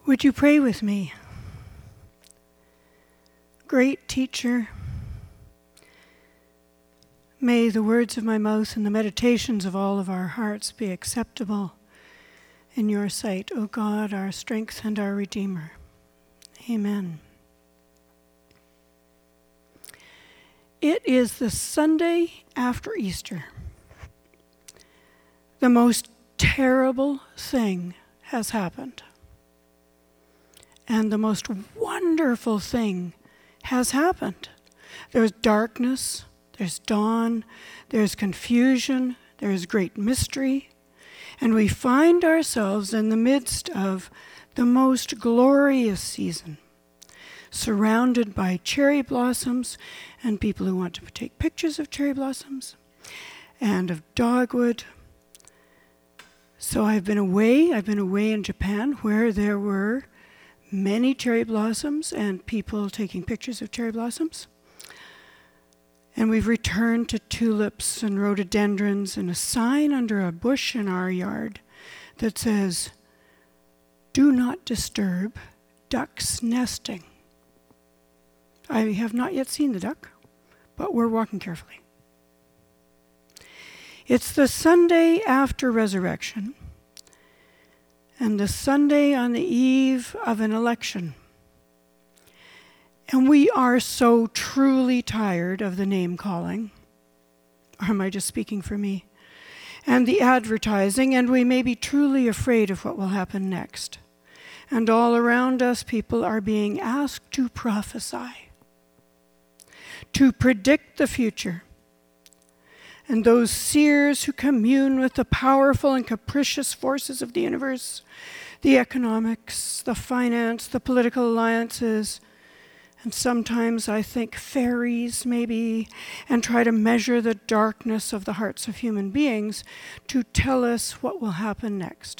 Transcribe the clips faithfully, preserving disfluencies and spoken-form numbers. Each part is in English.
Would you pray with me? Great teacher, may the words of my mouth and the meditations of all of our hearts be acceptable in your sight, O God, our strength and our Redeemer. Amen. It is the Sunday after Easter. The most terrible thing has happened. And the most wonderful thing has happened. There's darkness, there's dawn, there's confusion, there's great mystery, and we find ourselves in the midst of the most glorious season, surrounded by cherry blossoms and people who want to take pictures of cherry blossoms and of dogwood. So I've been away, I've been away in Japan where there were many cherry blossoms and people taking pictures of cherry blossoms. And we've returned to tulips and rhododendrons and a sign under a bush in our yard that says, "Do not disturb ducks nesting." I have not yet seen the duck, but we're walking carefully. It's the Sunday after resurrection, and the Sunday on the eve of an election. And we are so truly tired of the name calling. Or am I just speaking for me? And the advertising, and we may be truly afraid of what will happen next. And all around us, people are being asked to prophesy, to predict the future. And those seers who commune with the powerful and capricious forces of the universe, the economics, the finance, the political alliances, and sometimes I think fairies maybe, and try to measure the darkness of the hearts of human beings to tell us what will happen next.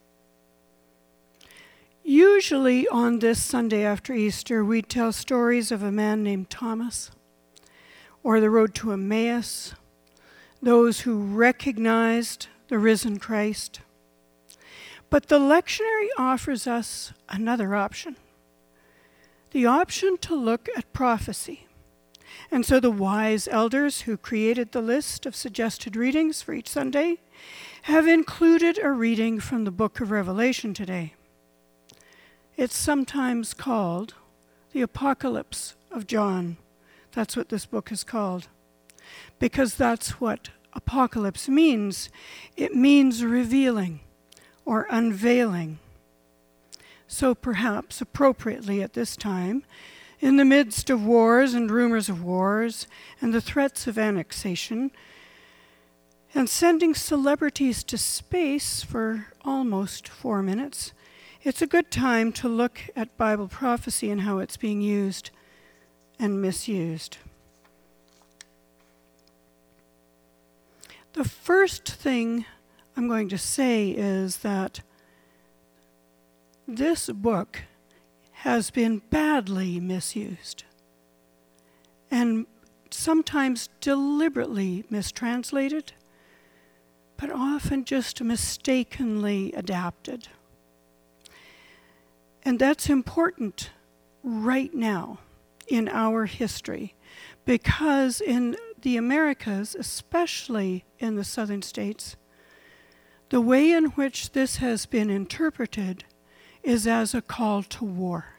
Usually on this Sunday after Easter, we tell stories of a man named Thomas, or the road to Emmaus, those who recognized the risen Christ. But the lectionary offers us another option, the option to look at prophecy. And so the wise elders who created the list of suggested readings for each Sunday have included a reading from the book of Revelation today. It's sometimes called the Apocalypse of John. That's what this book is called. Because that's what apocalypse means. It means revealing or unveiling. So perhaps appropriately at this time, in the midst of wars and rumors of wars and the threats of annexation, and sending celebrities to space for almost four minutes, it's a good time to look at Bible prophecy and how it's being used and misused. The first thing I'm going to say is that this book has been badly misused and sometimes deliberately mistranslated, but often just mistakenly adapted. And that's important right now in our history, because in the Americas, especially in the southern states, the way in which this has been interpreted is as a call to war.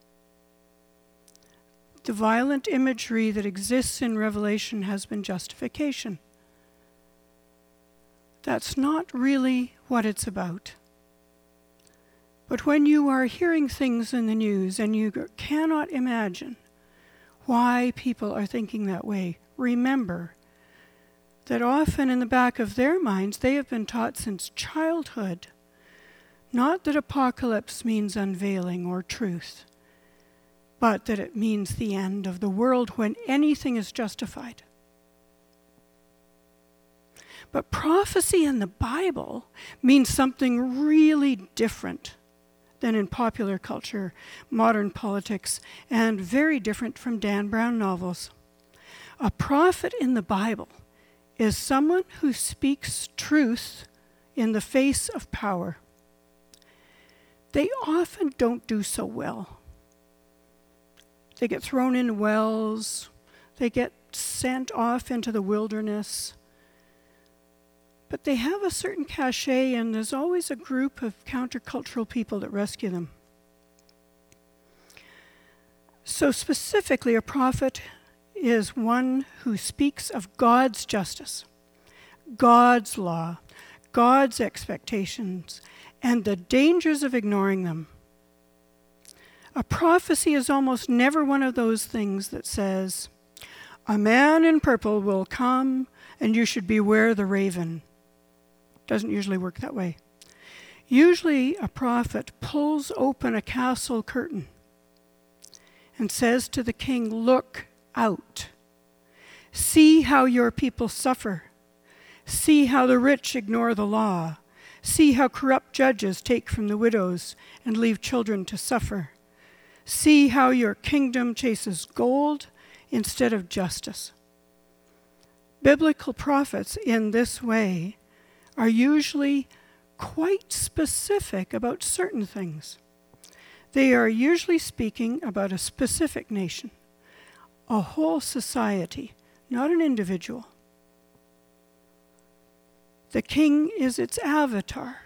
The violent imagery that exists in Revelation has been justification. That's not really what it's about. But when you are hearing things in the news and you cannot imagine why people are thinking that way, remember that often in the back of their minds they have been taught since childhood not that apocalypse means unveiling or truth, but that it means the end of the world when anything is justified. But prophecy in the Bible means something really different than in popular culture, modern politics, and very different from Dan Brown novels. A prophet in the Bible is someone who speaks truth in the face of power. they often don't do so well. They get thrown in wells, they get sent off into the wilderness. But they have a certain cachet, and there's always a group of countercultural people that rescue them. So specifically, a prophet is one who speaks of God's justice, God's law, God's expectations, and the dangers of ignoring them. A prophecy is almost never one of those things that says, a man in purple will come and you should beware the raven. Doesn't usually work that way. Usually a prophet pulls open a castle curtain and says to the king, look out. See how your people suffer. See how the rich ignore the law. See how corrupt judges take from the widows and leave children to suffer. See how your kingdom chases gold instead of justice. Biblical prophets in this way are usually quite specific about certain things. They are usually speaking about a specific nation, a whole society, not an individual. The king is its avatar.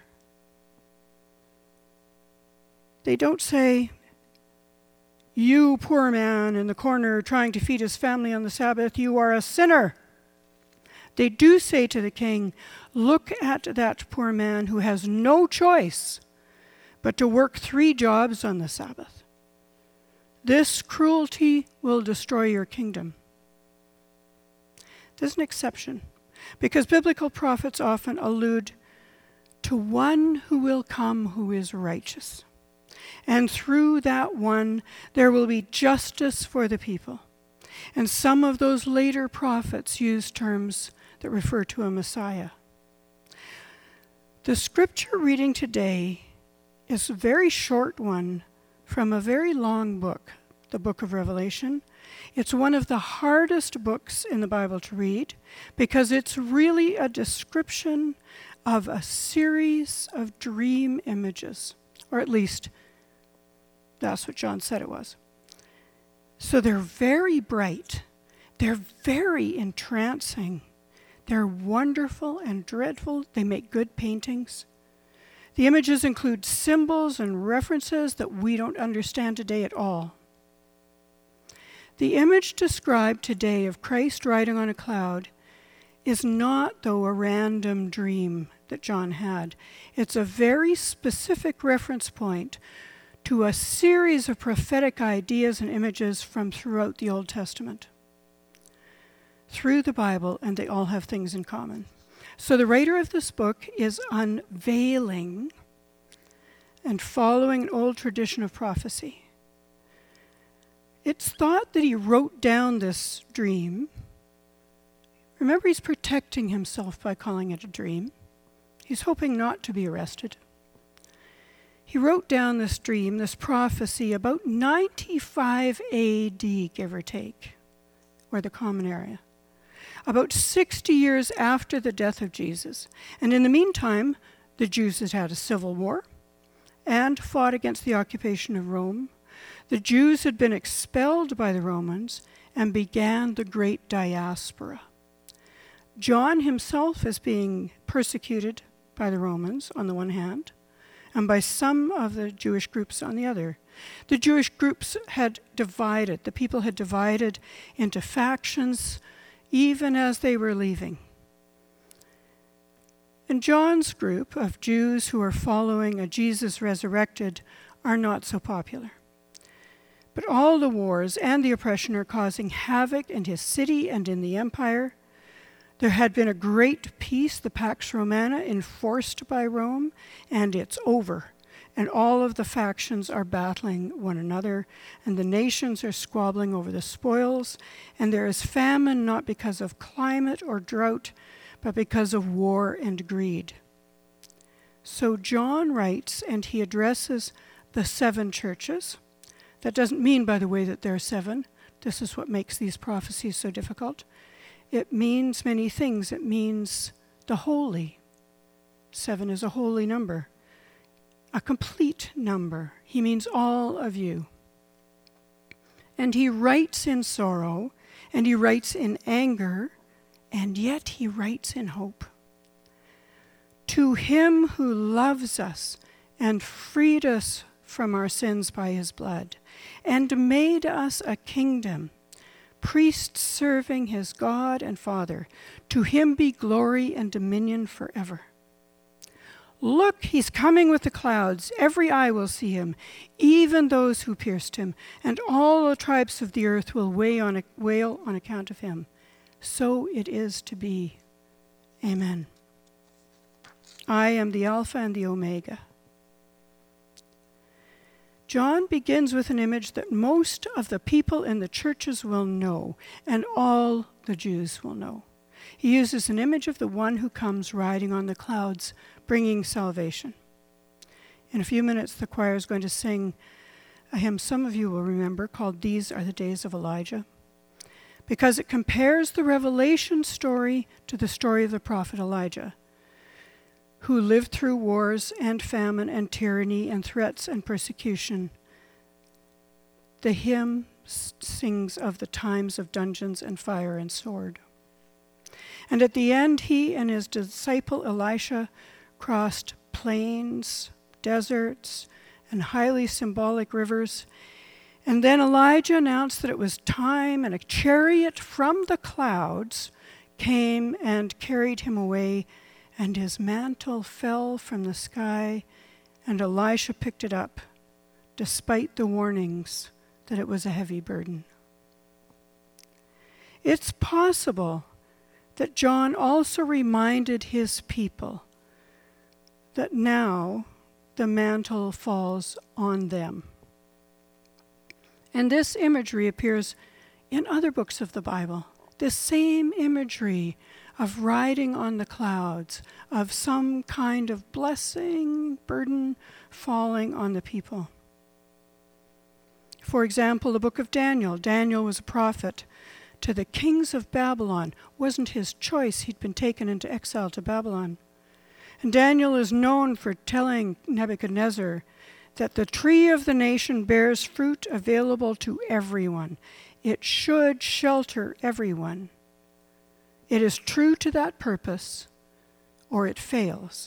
They don't say, you poor man in the corner trying to feed his family on the Sabbath, you are a sinner. They do say to the king, look at that poor man who has no choice but to work three jobs on the Sabbath. This cruelty will destroy your kingdom. There's an exception, because biblical prophets often allude to one who will come who is righteous. And through that one, there will be justice for the people. And some of those later prophets use terms that refer to a Messiah. The scripture reading today is a very short one from a very long book, the book of Revelation. It's one of the hardest books in the Bible to read because it's really a description of a series of dream images, or at least that's what John said it was. So they're very bright. They're very entrancing. They're wonderful and dreadful. They make good paintings. The images include symbols and references that we don't understand today at all. The image described today of Christ riding on a cloud is not, though, a random dream that John had. It's a very specific reference point to a series of prophetic ideas and images from throughout the Old Testament, through the Bible, and they all have things in common. So the writer of this book is unveiling and following an old tradition of prophecy. It's thought that he wrote down this dream. Remember, he's protecting himself by calling it a dream. He's hoping not to be arrested. He wrote down this dream, this prophecy, about ninety-five A D, give or take, or the common area, about sixty years after the death of Jesus. And in the meantime, the Jews had had a civil war and fought against the occupation of Rome. The Jews had been expelled by the Romans and began the great diaspora. John himself is being persecuted by the Romans on the one hand, and by some of the Jewish groups on the other. The Jewish groups had divided. The people had divided into factions even as they were leaving. And John's group of Jews who are following a Jesus resurrected are not so popular. But all the wars and the oppression are causing havoc in his city and in the empire. There had been a great peace, the Pax Romana, enforced by Rome, and it's over. And all of the factions are battling one another, and the nations are squabbling over the spoils, and there is famine not because of climate or drought, but because of war and greed. So John writes, and he addresses the seven churches. That doesn't mean, by the way, that there are seven. This is what makes these prophecies so difficult. It means many things. It means the holy. Seven is a holy number. a complete number. He means all of you. And he writes in sorrow, and he writes in anger, and yet he writes in hope. To him who loves us and freed us from our sins by his blood, and made us a kingdom, priests serving his God and Father, to him be glory and dominion forever. Look, he's coming with the clouds. Every eye will see him, even those who pierced him, and all the tribes of the earth will wail on, wail on account of him. So it is to be. Amen. I am the Alpha and the Omega. John begins with an image that most of the people in the churches will know, and all the Jews will know. He uses an image of the one who comes riding on the clouds, bringing salvation. In a few minutes, the choir is going to sing a hymn some of you will remember called These Are the Days of Elijah, because it compares the Revelation story to the story of the prophet Elijah, who lived through wars and famine and tyranny and threats and persecution. The hymn sings of the times of dungeons and fire and sword. And at the end, he and his disciple Elisha crossed plains, deserts, and highly symbolic rivers. And then Elijah announced that it was time, and a chariot from the clouds came and carried him away, and his mantle fell from the sky, and Elisha picked it up, despite the warnings that it was a heavy burden. It's possible that John also reminded his people that now the mantle falls on them. And this imagery appears in other books of the Bible. This same imagery of riding on the clouds, of some kind of blessing, burden falling on the people. For example, the book of Daniel. Daniel was a prophet to the kings of Babylon. Wasn't his choice. He'd been taken into exile to Babylon. And Daniel is known for telling Nebuchadnezzar that the tree of the nation bears fruit available to everyone. It should shelter everyone. It is true to that purpose, or it fails.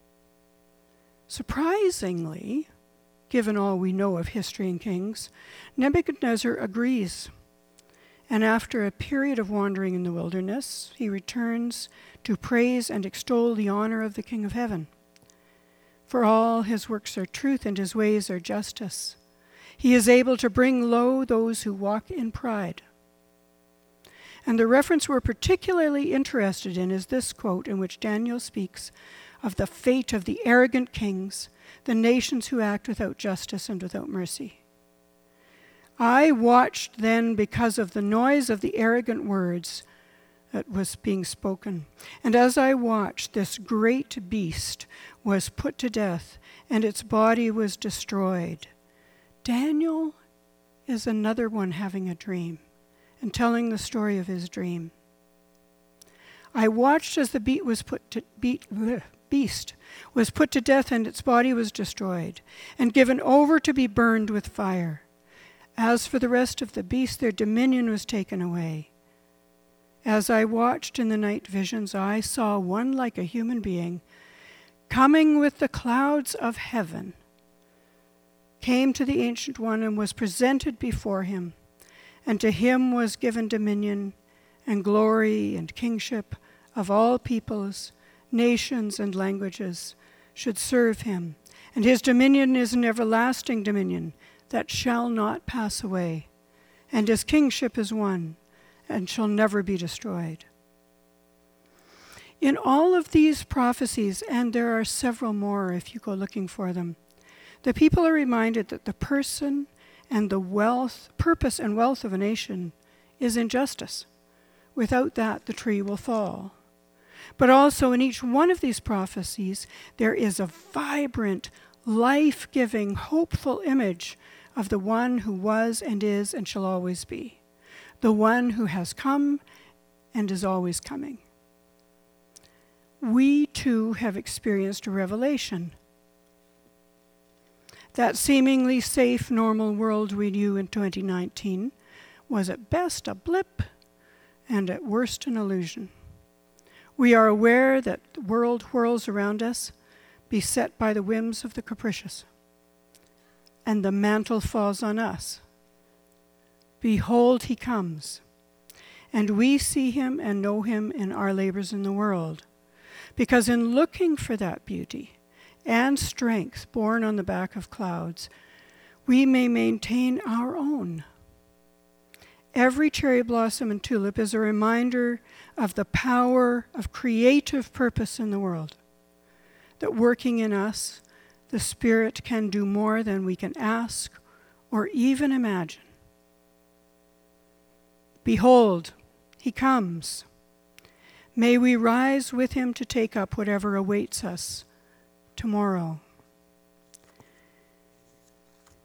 Surprisingly, given all we know of history and kings, Nebuchadnezzar agrees. And after a period of wandering in the wilderness, he returns to praise and extol the honor of the King of Heaven. For all his works are truth and his ways are justice. He is able to bring low those who walk in pride. And the reference we're particularly interested in is this quote in which Daniel speaks of the fate of the arrogant kings, the nations who act without justice and without mercy. I watched then because of the noise of the arrogant words that was being spoken. And as I watched, this great beast was put to death, and its body was destroyed. Daniel is another one having a dream and telling the story of his dream. I watched as the beat was put to, beat, bleh, beast was put to death, and its body was destroyed and given over to be burned with fire. As for the rest of the beasts, their dominion was taken away. As I watched in the night visions, I saw one like a human being coming with the clouds of heaven, came to the Ancient One and was presented before him. And to him was given dominion and glory and kingship of all peoples, nations, and languages should serve him. And his dominion is an everlasting dominion that shall not pass away. And his kingship is one and shall never be destroyed. In all of these prophecies, and there are several more if you go looking for them, the people are reminded that the person and the wealth, purpose and wealth of a nation is in justice. Without that, the tree will fall. But also in each one of these prophecies, there is a vibrant, life-giving, hopeful image of the one who was and is and shall always be, the one who has come and is always coming. We too have experienced a revelation. That seemingly safe, normal world we knew in twenty nineteen was at best a blip and at worst an illusion. We are aware that the world whirls around us, beset by the whims of the capricious, and the mantle falls on us. Behold, he comes, and we see him and know him in our labors in the world, because in looking for that beauty and strength born on the back of clouds, we may maintain our own. Every cherry blossom and tulip is a reminder of the power of creative purpose in the world, that working in us, the Spirit can do more than we can ask or even imagine. Behold, he comes. May we rise with him to take up whatever awaits us tomorrow.